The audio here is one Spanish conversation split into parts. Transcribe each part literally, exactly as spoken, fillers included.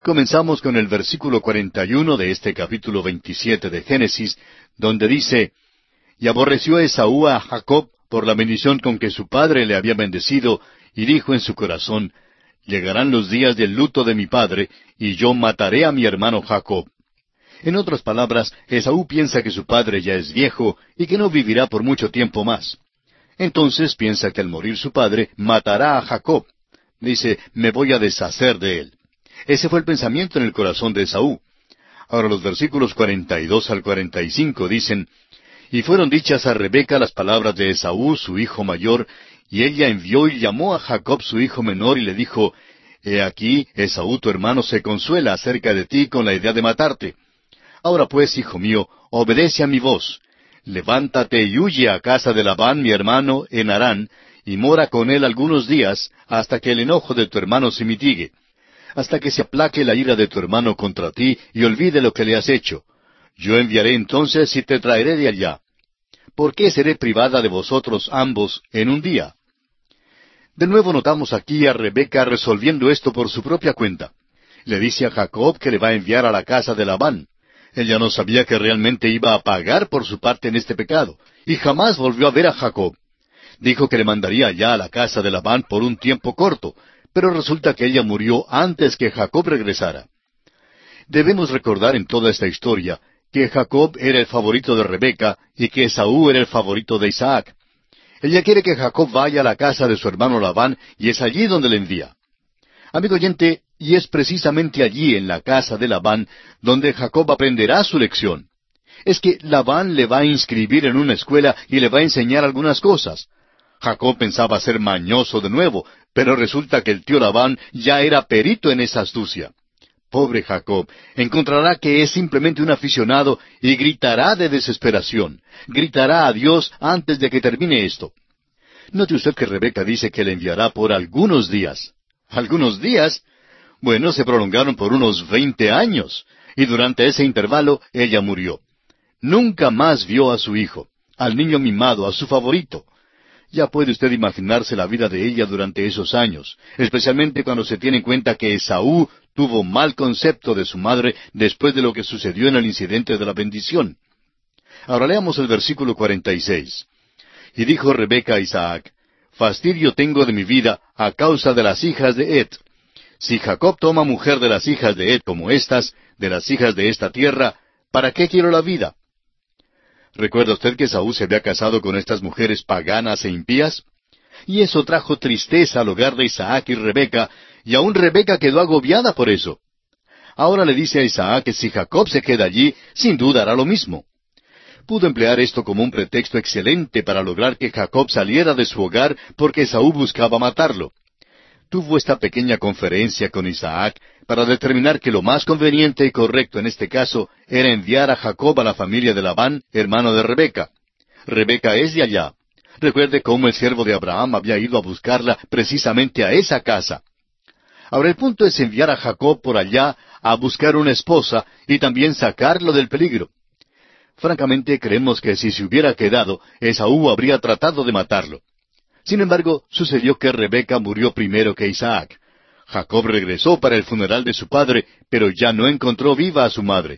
Comenzamos con el versículo cuarenta y uno de este capítulo veintisiete de Génesis, donde dice, Y aborreció Esaú a Jacob por la bendición con que su padre le había bendecido, y dijo en su corazón, Llegarán los días del luto de mi padre, y yo mataré a mi hermano Jacob. En otras palabras, Esaú piensa que su padre ya es viejo y que no vivirá por mucho tiempo más. Entonces piensa que al morir su padre matará a Jacob. Dice, me voy a deshacer de él. Ese fue el pensamiento en el corazón de Esaú. Ahora los versículos cuarenta y dos al cuarenta y cinco dicen, Y fueron dichas a Rebeca las palabras de Esaú, su hijo mayor, y ella envió y llamó a Jacob su hijo menor y le dijo, He aquí, Esaú tu hermano se consuela acerca de ti con la idea de matarte. Ahora pues, hijo mío, obedece a mi voz. Levántate y huye a casa de Labán mi hermano en Harán, y mora con él algunos días, hasta que el enojo de tu hermano se mitigue, hasta que se aplaque la ira de tu hermano contra ti, y olvide lo que le has hecho. Yo enviaré entonces y te traeré de allá. ¿Por qué seré privada de vosotros ambos en un día? De nuevo notamos aquí a Rebeca resolviendo esto por su propia cuenta. Le dice a Jacob que le va a enviar a la casa de Labán. Ella no sabía que realmente iba a pagar por su parte en este pecado, y jamás volvió a ver a Jacob. Dijo que le mandaría allá a la casa de Labán por un tiempo corto, pero resulta que ella murió antes que Jacob regresara. Debemos recordar en toda esta historia que Jacob era el favorito de Rebeca y que Esaú era el favorito de Isaac. Ella quiere que Jacob vaya a la casa de su hermano Labán y es allí donde le envía. Amigo oyente, y es precisamente allí en la casa de Labán donde Jacob aprenderá su lección. Es que Labán le va a inscribir en una escuela y le va a enseñar algunas cosas. Jacob pensaba ser mañoso de nuevo, pero resulta que el tío Labán ya era perito en esa astucia. Pobre Jacob, encontrará que es simplemente un aficionado y gritará de desesperación. Gritará a Dios antes de que termine esto. Note usted que Rebeca dice que le enviará por algunos días. ¿Algunos días? Bueno, se prolongaron por unos veinte años, y durante ese intervalo ella murió. Nunca más vio a su hijo, al niño mimado, a su favorito. Ya puede usted imaginarse la vida de ella durante esos años, especialmente cuando se tiene en cuenta que Esaú tuvo mal concepto de su madre después de lo que sucedió en el incidente de la bendición. Ahora leamos el versículo cuarenta y seis. Y dijo Rebeca a Isaac, Fastidio tengo de mi vida a causa de las hijas de Het. Si Jacob toma mujer de las hijas de Het como estas, de las hijas de esta tierra, ¿para qué quiero la vida? ¿Recuerda usted que Esaú se había casado con estas mujeres paganas e impías? Y eso trajo tristeza al hogar de Isaac y Rebeca, y aún Rebeca quedó agobiada por eso. Ahora le dice a Isaac que si Jacob se queda allí, sin duda hará lo mismo. Pudo emplear esto como un pretexto excelente para lograr que Jacob saliera de su hogar porque Esaú buscaba matarlo. Tuvo esta pequeña conferencia con Isaac para determinar que lo más conveniente y correcto en este caso era enviar a Jacob a la familia de Labán, hermano de Rebeca. Rebeca es de allá. Recuerde cómo el siervo de Abraham había ido a buscarla precisamente a esa casa. Ahora el punto es enviar a Jacob por allá a buscar una esposa y también sacarlo del peligro. Francamente creemos que si se hubiera quedado, Esaú habría tratado de matarlo. Sin embargo, sucedió que Rebeca murió primero que Isaac. Jacob regresó para el funeral de su padre, pero ya no encontró viva a su madre.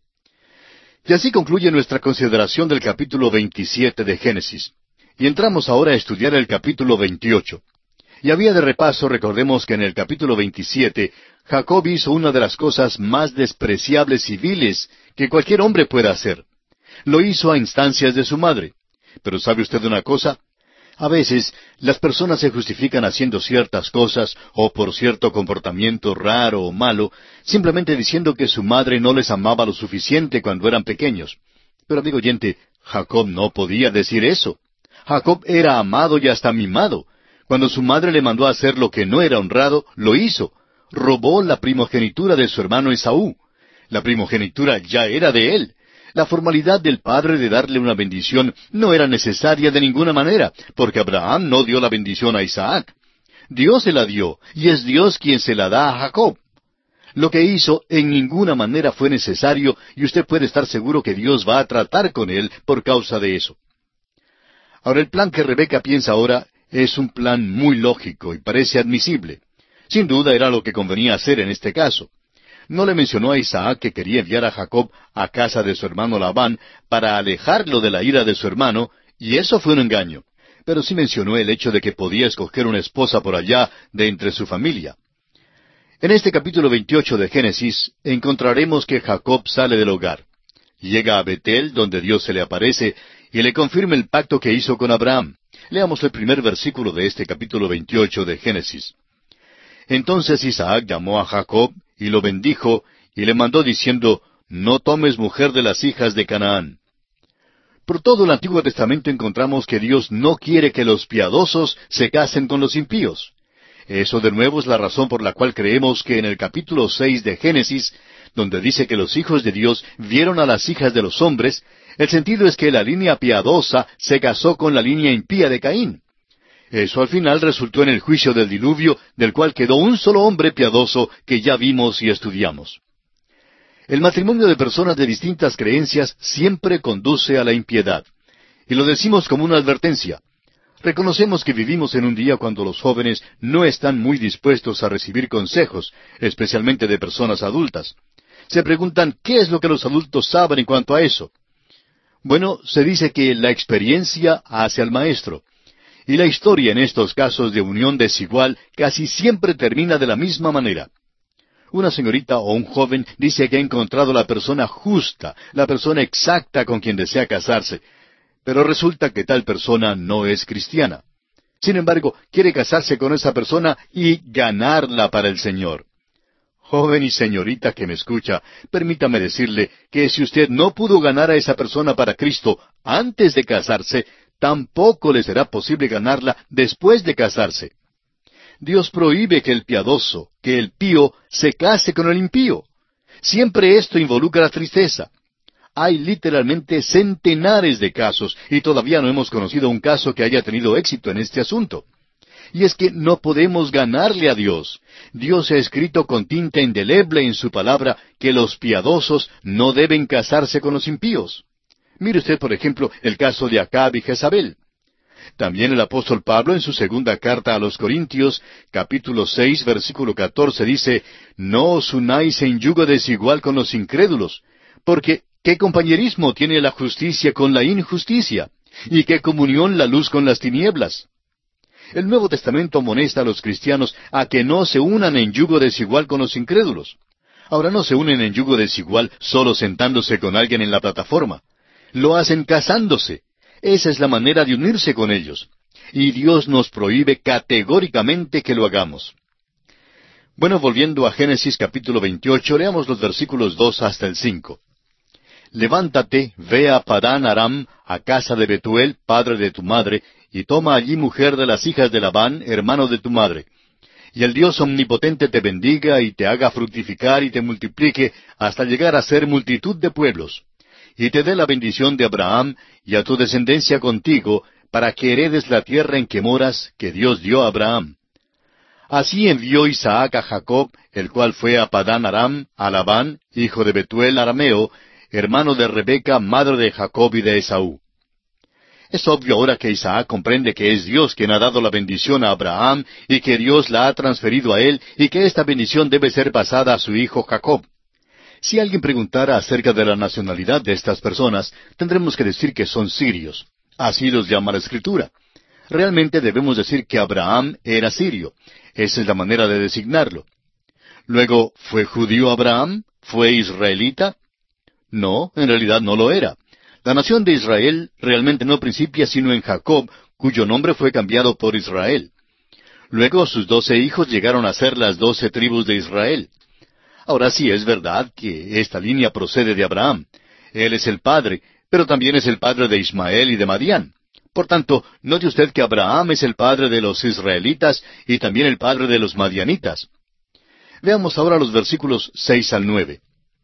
Y así concluye nuestra consideración del capítulo veintisiete de Génesis. Y entramos ahora a estudiar el capítulo veintiocho. Y a vía de repaso, recordemos que en el capítulo veintisiete, Jacob hizo una de las cosas más despreciables y viles que cualquier hombre pueda hacer. Lo hizo a instancias de su madre. Pero ¿sabe usted una cosa? A veces las personas se justifican haciendo ciertas cosas o por cierto comportamiento raro o malo, simplemente diciendo que su madre no les amaba lo suficiente cuando eran pequeños. Pero amigo oyente, Jacob no podía decir eso. Jacob era amado y hasta mimado. Cuando su madre le mandó a hacer lo que no era honrado, lo hizo. Robó la primogenitura de su hermano Esaú. La primogenitura ya era de él. La formalidad del padre de darle una bendición no era necesaria de ninguna manera, porque Abraham no dio la bendición a Isaac. Dios se la dio, y es Dios quien se la da a Jacob. Lo que hizo en ninguna manera fue necesario, y usted puede estar seguro que Dios va a tratar con él por causa de eso. Ahora, el plan que Rebeca piensa ahora es un plan muy lógico y parece admisible. Sin duda era lo que convenía hacer en este caso. No le mencionó a Isaac que quería enviar a Jacob a casa de su hermano Labán para alejarlo de la ira de su hermano, y eso fue un engaño. Pero sí mencionó el hecho de que podía escoger una esposa por allá de entre su familia. En este capítulo veintiocho de Génesis encontraremos que Jacob sale del hogar. Llega a Betel, donde Dios se le aparece, y le confirma el pacto que hizo con Abraham. Leamos el primer versículo de este capítulo veintiocho de Génesis. Entonces Isaac llamó a Jacob, y lo bendijo, y le mandó diciendo, no tomes mujer de las hijas de Canaán. Por todo el Antiguo Testamento encontramos que Dios no quiere que los piadosos se casen con los impíos. Eso de nuevo es la razón por la cual creemos que en el capítulo seis de Génesis, donde dice que los hijos de Dios vieron a las hijas de los hombres, el sentido es que la línea piadosa se casó con la línea impía de Caín. Eso al final resultó en el juicio del diluvio, del cual quedó un solo hombre piadoso que ya vimos y estudiamos. El matrimonio de personas de distintas creencias siempre conduce a la impiedad. Y lo decimos como una advertencia. Reconocemos que vivimos en un día cuando los jóvenes no están muy dispuestos a recibir consejos, especialmente de personas adultas. Se preguntan, ¿qué es lo que los adultos saben en cuanto a eso? Bueno, se dice que la experiencia hace al maestro. Y la historia en estos casos de unión desigual casi siempre termina de la misma manera. Una señorita o un joven dice que ha encontrado la persona justa, la persona exacta con quien desea casarse, pero resulta que tal persona no es cristiana. Sin embargo, quiere casarse con esa persona y ganarla para el Señor. Joven y señorita que me escucha, permítame decirle que si usted no pudo ganar a esa persona para Cristo antes de casarse, tampoco le será posible ganarla después de casarse. Dios prohíbe que el piadoso, que el pío, se case con el impío. Siempre esto involucra tristeza. Hay literalmente centenares de casos, y todavía no hemos conocido un caso que haya tenido éxito en este asunto. Y es que no podemos ganarle a Dios. Dios ha escrito con tinta indeleble en su palabra que los piadosos no deben casarse con los impíos. Mire usted, por ejemplo, el caso de Acab y Jezabel. También el apóstol Pablo en su segunda carta a los Corintios, capítulo seis, versículo catorce, dice, no os unáis en yugo desigual con los incrédulos, porque ¿qué compañerismo tiene la justicia con la injusticia? ¿Y qué comunión la luz con las tinieblas? El Nuevo Testamento amonesta a los cristianos a que no se unan en yugo desigual con los incrédulos. Ahora no se unen en yugo desigual solo sentándose con alguien en la plataforma. Lo hacen casándose. Esa es la manera de unirse con ellos. Y Dios nos prohíbe categóricamente que lo hagamos. Bueno, volviendo a Génesis capítulo veintiocho, leamos los versículos dos hasta el cinco. Levántate, ve a Padán Aram, a casa de Betuel, padre de tu madre, y toma allí mujer de las hijas de Labán, hermano de tu madre. Y el Dios omnipotente te bendiga y te haga fructificar y te multiplique hasta llegar a ser multitud de pueblos. Y te dé la bendición de Abraham y a tu descendencia contigo, para que heredes la tierra en que moras, que Dios dio a Abraham. Así envió Isaac a Jacob, el cual fue a Padán Aram, a Labán, hijo de Betuel arameo, hermano de Rebeca, madre de Jacob y de Esaú. Es obvio ahora que Isaac comprende que es Dios quien ha dado la bendición a Abraham y que Dios la ha transferido a él y que esta bendición debe ser pasada a su hijo Jacob. Si alguien preguntara acerca de la nacionalidad de estas personas, tendremos que decir que son sirios. Así los llama la Escritura. Realmente debemos decir que Abraham era sirio. Esa es la manera de designarlo. Luego, ¿fue judío Abraham? ¿Fue israelita? No, en realidad no lo era. La nación de Israel realmente no principia sino en Jacob, cuyo nombre fue cambiado por Israel. Luego sus doce hijos llegaron a ser las doce tribus de Israel. Ahora sí es verdad que esta línea procede de Abraham. Él es el padre, pero también es el padre de Ismael y de Madián. Por tanto, note usted que Abraham es el padre de los israelitas y también el padre de los madianitas. Veamos ahora los versículos seis al nueve.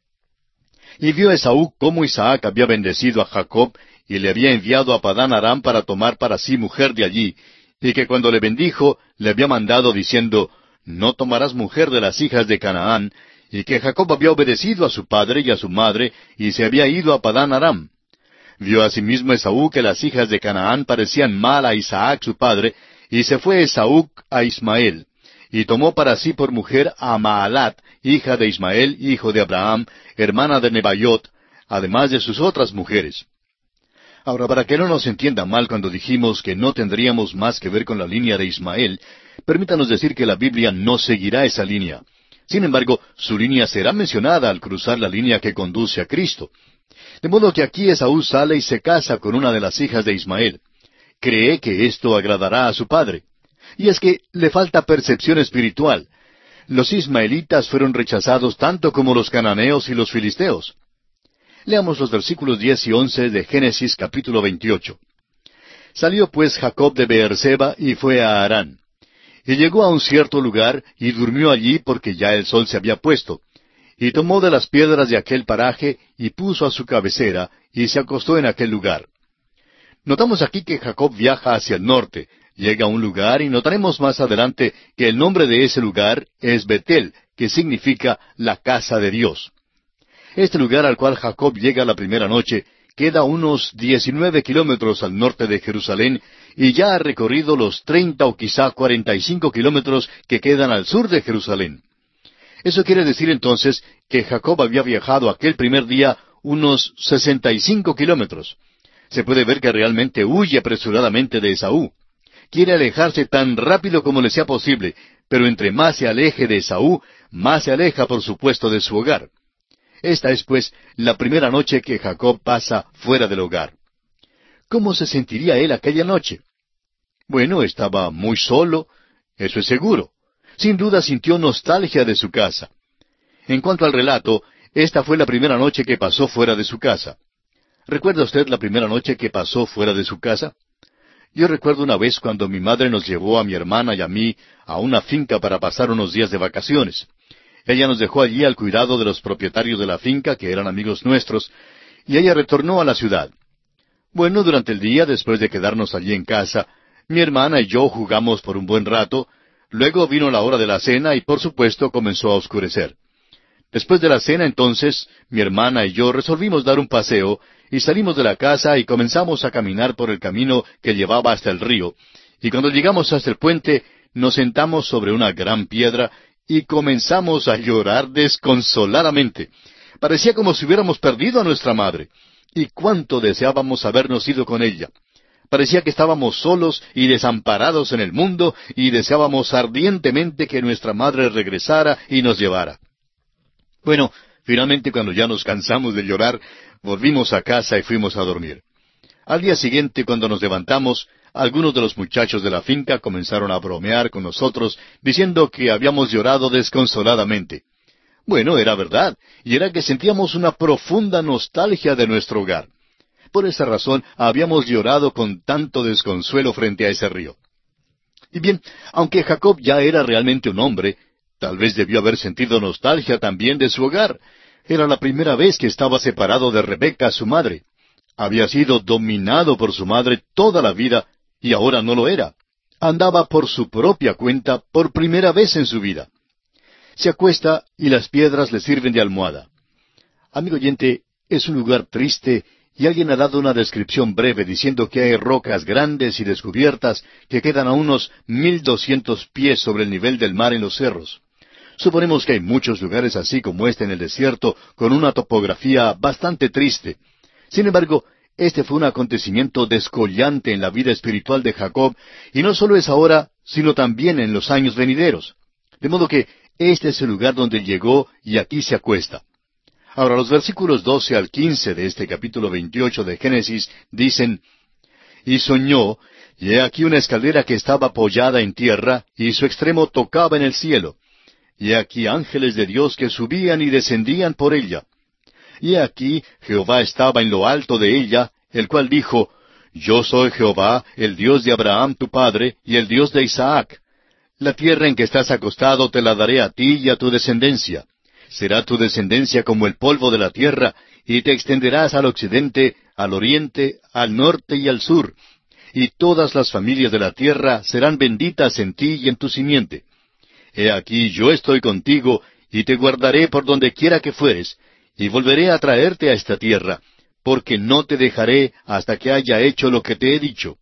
Y vio Esaú cómo Isaac había bendecido a Jacob y le había enviado a Padán Aram para tomar para sí mujer de allí, y que cuando le bendijo, le había mandado diciendo, no tomarás mujer de las hijas de Canaán, y que Jacob había obedecido a su padre y a su madre, y se había ido a Padán Aram. Vio asimismo Esaú que las hijas de Canaán parecían mal a Isaac su padre, y se fue Esaú a Ismael, y tomó para sí por mujer a Maalat, hija de Ismael, hijo de Abraham, hermana de Nebaiot, además de sus otras mujeres. Ahora, para que no nos entienda mal cuando dijimos que no tendríamos más que ver con la línea de Ismael, permítanos decir que la Biblia no seguirá esa línea. Sin embargo, su línea será mencionada al cruzar la línea que conduce a Cristo. De modo que aquí Esaú sale y se casa con una de las hijas de Ismael. Cree que esto agradará a su padre. Y es que le falta percepción espiritual. Los ismaelitas fueron rechazados tanto como los cananeos y los filisteos. Leamos los versículos diez y once de Génesis capítulo veintiocho. Salió pues Jacob de Beerseba y fue a Harán. Y llegó a un cierto lugar, y durmió allí porque ya el sol se había puesto. Y tomó de las piedras de aquel paraje, y puso a su cabecera, y se acostó en aquel lugar. Notamos aquí que Jacob viaja hacia el norte, llega a un lugar, y notaremos más adelante que el nombre de ese lugar es Betel, que significa la casa de Dios. Este lugar al cual Jacob llega la primera noche queda a unos diecinueve kilómetros al norte de Jerusalén, y ya ha recorrido los treinta o quizá cuarenta y cinco kilómetros que quedan al sur de Jerusalén. Eso quiere decir entonces que Jacob había viajado aquel primer día unos sesenta y cinco kilómetros. Se puede ver que realmente huye apresuradamente de Esaú. Quiere alejarse tan rápido como le sea posible, pero entre más se aleje de Esaú, más se aleja, por supuesto, de su hogar. Esta es, pues, la primera noche que Jacob pasa fuera del hogar. ¿Cómo se sentiría él aquella noche? Bueno, estaba muy solo, eso es seguro. Sin duda sintió nostalgia de su casa. En cuanto al relato, esta fue la primera noche que pasó fuera de su casa. ¿Recuerda usted la primera noche que pasó fuera de su casa? Yo recuerdo una vez cuando mi madre nos llevó a mi hermana y a mí a una finca para pasar unos días de vacaciones. Ella nos dejó allí al cuidado de los propietarios de la finca, que eran amigos nuestros, y ella retornó a la ciudad. Bueno, durante el día, después de quedarnos allí en casa, mi hermana y yo jugamos por un buen rato, luego vino la hora de la cena y por supuesto comenzó a oscurecer. Después de la cena entonces, mi hermana y yo resolvimos dar un paseo, y salimos de la casa y comenzamos a caminar por el camino que llevaba hasta el río, y cuando llegamos hasta el puente, nos sentamos sobre una gran piedra, y comenzamos a llorar desconsoladamente. Parecía como si hubiéramos perdido a nuestra madre. Y cuánto deseábamos habernos ido con ella. Parecía que estábamos solos y desamparados en el mundo, y deseábamos ardientemente que nuestra madre regresara y nos llevara. Bueno, finalmente cuando ya nos cansamos de llorar, volvimos a casa y fuimos a dormir. Al día siguiente, cuando nos levantamos, algunos de los muchachos de la finca comenzaron a bromear con nosotros, diciendo que habíamos llorado desconsoladamente. Bueno, era verdad, y era que sentíamos una profunda nostalgia de nuestro hogar. Por esa razón habíamos llorado con tanto desconsuelo frente a ese río. Y bien, aunque Jacob ya era realmente un hombre, tal vez debió haber sentido nostalgia también de su hogar. Era la primera vez que estaba separado de Rebeca, su madre. Había sido dominado por su madre toda la vida, y ahora no lo era. Andaba por su propia cuenta por primera vez en su vida. Se acuesta y las piedras le sirven de almohada. Amigo oyente, es un lugar triste, y alguien ha dado una descripción breve diciendo que hay rocas grandes y descubiertas que quedan a unos mil doscientos pies sobre el nivel del mar en los cerros. Suponemos que hay muchos lugares así como este en el desierto, con una topografía bastante triste. Sin embargo, este fue un acontecimiento descollante en la vida espiritual de Jacob, y no solo es ahora, sino también en los años venideros. De modo que este es el lugar donde llegó y aquí se acuesta. Ahora, los versículos doce al quince de este capítulo veintiocho de Génesis dicen, «Y soñó, y he aquí una escalera que estaba apoyada en tierra, y su extremo tocaba en el cielo. Y he aquí ángeles de Dios que subían y descendían por ella. Y he aquí Jehová estaba en lo alto de ella, el cual dijo, Yo soy Jehová, el Dios de Abraham tu padre, y el Dios de Isaac. La tierra en que estás acostado te la daré a ti y a tu descendencia. Será tu descendencia como el polvo de la tierra, y te extenderás al occidente, al oriente, al norte y al sur. Y todas las familias de la tierra serán benditas en ti y en tu simiente. He aquí yo estoy contigo, y te guardaré por donde quiera que fueres, y volveré a traerte a esta tierra, porque no te dejaré hasta que haya hecho lo que te he dicho».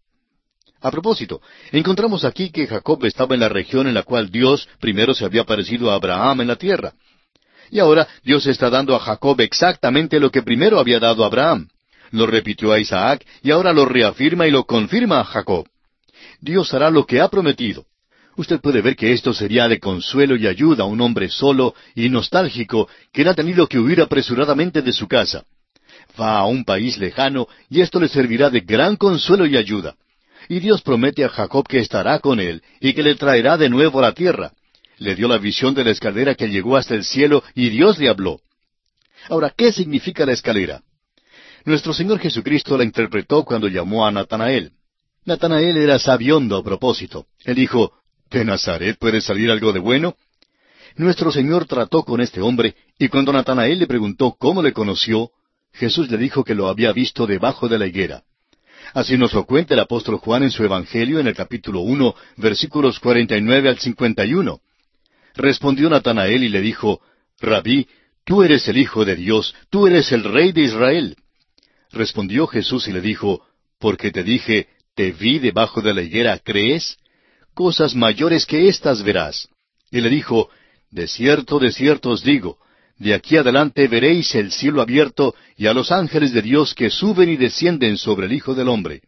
A propósito, encontramos aquí que Jacob estaba en la región en la cual Dios primero se había aparecido a Abraham en la tierra. Y ahora Dios está dando a Jacob exactamente lo que primero había dado a Abraham. Lo repitió a Isaac y ahora lo reafirma y lo confirma a Jacob. Dios hará lo que ha prometido. Usted puede ver que esto sería de consuelo y ayuda a un hombre solo y nostálgico que ha tenido que huir apresuradamente de su casa. Va a un país lejano y esto le servirá de gran consuelo y ayuda. Y Dios promete a Jacob que estará con él y que le traerá de nuevo a la tierra. Le dio la visión de la escalera que llegó hasta el cielo y Dios le habló. Ahora, ¿qué significa la escalera? Nuestro Señor Jesucristo la interpretó cuando llamó a Natanael. Natanael era sabiondo a propósito. Él dijo, ¿de Nazaret puede salir algo de bueno? Nuestro Señor trató con este hombre, y cuando Natanael le preguntó cómo le conoció, Jesús le dijo que lo había visto debajo de la higuera. Así nos lo cuenta el apóstol Juan en su Evangelio en el capítulo uno, versículos cuarenta y nueve al cincuenta y uno. Respondió Natanael y le dijo, Rabí, tú eres el Hijo de Dios, tú eres el Rey de Israel. Respondió Jesús y le dijo, porque te dije, te vi debajo de la higuera, ¿crees? Cosas mayores que éstas verás. Y le dijo, de cierto, de cierto os digo, de aquí adelante veréis el cielo abierto y a los ángeles de Dios que suben y descienden sobre el Hijo del Hombre.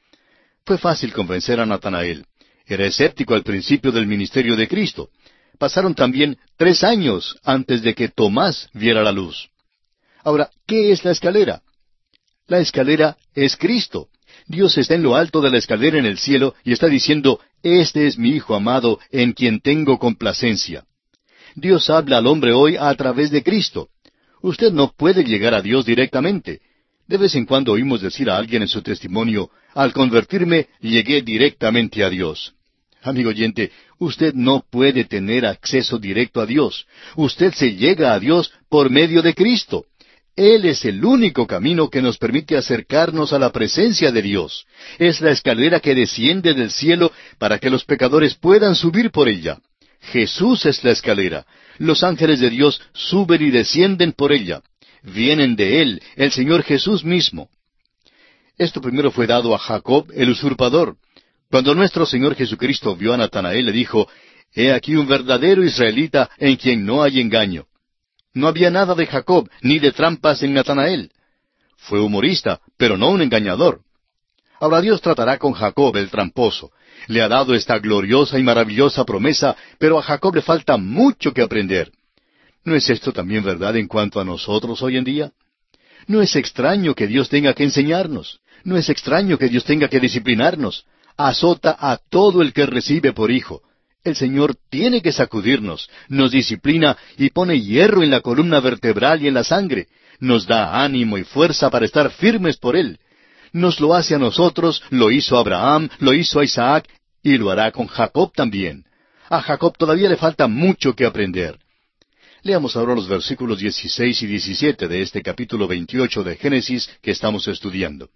Fue fácil convencer a Natanael. Era escéptico al principio del ministerio de Cristo. Pasaron también tres años antes de que Tomás viera la luz. Ahora, ¿qué es la escalera? La escalera es Cristo. Dios está en lo alto de la escalera en el cielo y está diciendo, este es mi Hijo amado en quien tengo complacencia. Dios habla al hombre hoy a través de Cristo. Usted no puede llegar a Dios directamente. De vez en cuando oímos decir a alguien en su testimonio, al convertirme, llegué directamente a Dios. Amigo oyente, usted no puede tener acceso directo a Dios. Usted se llega a Dios por medio de Cristo. Él es el único camino que nos permite acercarnos a la presencia de Dios. Es la escalera que desciende del cielo para que los pecadores puedan subir por ella. Jesús es la escalera. Los ángeles de Dios suben y descienden por ella. Vienen de Él, el Señor Jesús mismo. Esto primero fue dado a Jacob, el usurpador. Cuando nuestro Señor Jesucristo vio a Natanael, le dijo, He aquí un verdadero israelita en quien no hay engaño. No había nada de Jacob, ni de trampas en Natanael. Fue humorista, pero no un engañador. Ahora Dios tratará con Jacob, el tramposo. Le ha dado esta gloriosa y maravillosa promesa, pero a Jacob le falta mucho que aprender. ¿No es esto también verdad en cuanto a nosotros hoy en día? No es extraño que Dios tenga que enseñarnos. No es extraño que Dios tenga que disciplinarnos. Azota a todo el que recibe por hijo. El Señor tiene que sacudirnos, nos disciplina y pone hierro en la columna vertebral y en la sangre. Nos da ánimo y fuerza para estar firmes por Él. Nos lo hace a nosotros, lo hizo a Abraham, lo hizo a Isaac, y lo hará con Jacob también. A Jacob todavía le falta mucho que aprender. Leamos ahora los versículos dieciséis y diecisiete de este capítulo veintiocho de Génesis que estamos estudiando.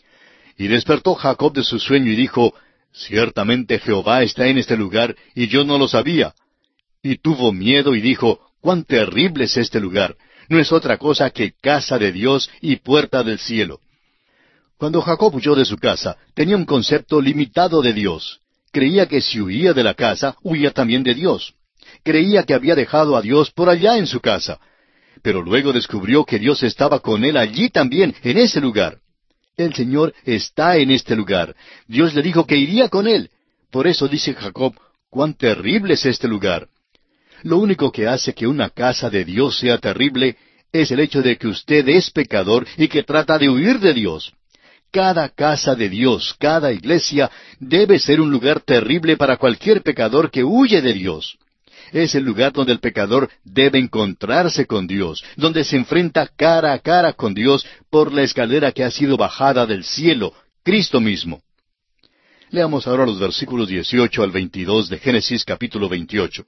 Y despertó Jacob de su sueño y dijo, Ciertamente Jehová está en este lugar, y yo no lo sabía. Y tuvo miedo y dijo, Cuán terrible es este lugar. No es otra cosa que casa de Dios y puerta del cielo. Cuando Jacob huyó de su casa, tenía un concepto limitado de Dios. Creía que si huía de la casa, huía también de Dios. Creía que había dejado a Dios por allá en su casa. Pero luego descubrió que Dios estaba con él allí también, en ese lugar. El Señor está en este lugar. Dios le dijo que iría con él. Por eso dice Jacob, cuán terrible es este lugar. Lo único que hace que una casa de Dios sea terrible es el hecho de que usted es pecador y que trata de huir de Dios. Cada casa de Dios, cada iglesia, debe ser un lugar terrible para cualquier pecador que huye de Dios. Es el lugar donde el pecador debe encontrarse con Dios, donde se enfrenta cara a cara con Dios por la escalera que ha sido bajada del cielo, Cristo mismo. Leamos ahora los versículos dieciocho al veintidós de Génesis capítulo veintiocho.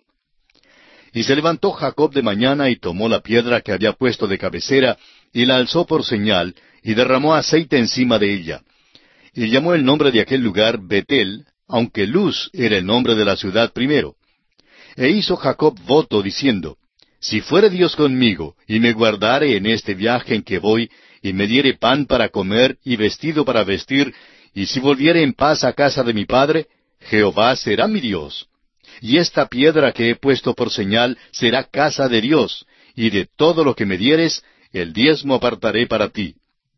Y se levantó Jacob de mañana y tomó la piedra que había puesto de cabecera y la alzó por señal y derramó aceite encima de ella. Y llamó el nombre de aquel lugar Betel, aunque Luz era el nombre de la ciudad primero. E hizo Jacob voto diciendo, Si fuere Dios conmigo, y me guardare en este viaje en que voy, y me diere pan para comer y vestido para vestir, y si volviere en paz a casa de mi padre, Jehová será mi Dios. Y esta piedra que he puesto por señal será casa de Dios, y de todo lo que me dieres, el diezmo apartaré para ti.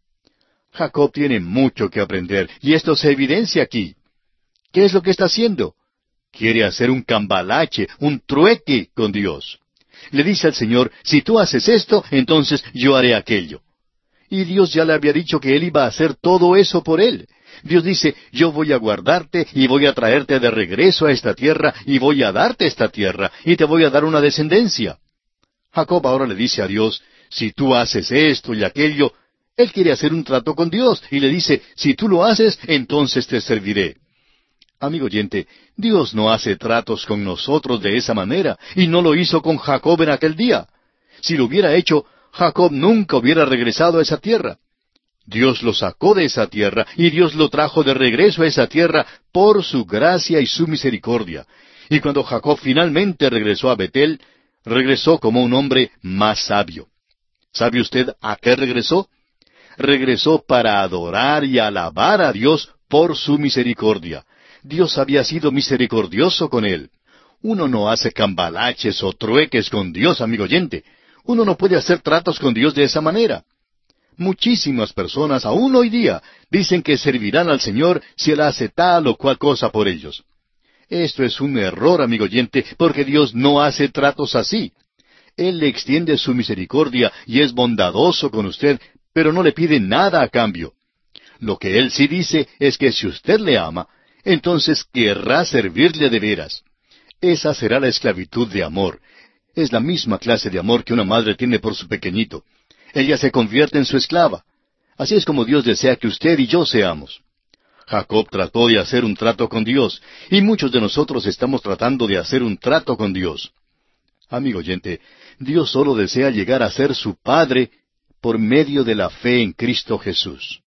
Jacob tiene mucho que aprender, y esto se evidencia aquí. ¿Qué es lo que está haciendo? Quiere hacer un cambalache, un trueque con Dios. Le dice al Señor, si tú haces esto, entonces yo haré aquello. Y Dios ya le había dicho que Él iba a hacer todo eso por él. Dios dice, yo voy a guardarte y voy a traerte de regreso a esta tierra y voy a darte esta tierra y te voy a dar una descendencia. Jacob ahora le dice a Dios, si tú haces esto y aquello, él quiere hacer un trato con Dios y le dice, si tú lo haces, entonces te serviré. Amigo oyente, Dios no hace tratos con nosotros de esa manera, y no lo hizo con Jacob en aquel día. Si lo hubiera hecho, Jacob nunca hubiera regresado a esa tierra. Dios lo sacó de esa tierra, y Dios lo trajo de regreso a esa tierra por su gracia y su misericordia. Y cuando Jacob finalmente regresó a Betel, regresó como un hombre más sabio. ¿Sabe usted a qué regresó? Regresó para adorar y alabar a Dios por su misericordia. Dios había sido misericordioso con él. Uno no hace cambalaches o trueques con Dios, amigo oyente. Uno no puede hacer tratos con Dios de esa manera. Muchísimas personas, aún hoy día, dicen que servirán al Señor si Él hace tal o cual cosa por ellos. Esto es un error, amigo oyente, porque Dios no hace tratos así. Él le extiende su misericordia y es bondadoso con usted, pero no le pide nada a cambio. Lo que Él sí dice es que si usted le ama, entonces querrá servirle de veras. Esa será la esclavitud de amor. Es la misma clase de amor que una madre tiene por su pequeñito. Ella se convierte en su esclava. Así es como Dios desea que usted y yo seamos. Jacob trató de hacer un trato con Dios, y muchos de nosotros estamos tratando de hacer un trato con Dios. Amigo oyente, Dios solo desea llegar a ser su Padre por medio de la fe en Cristo Jesús.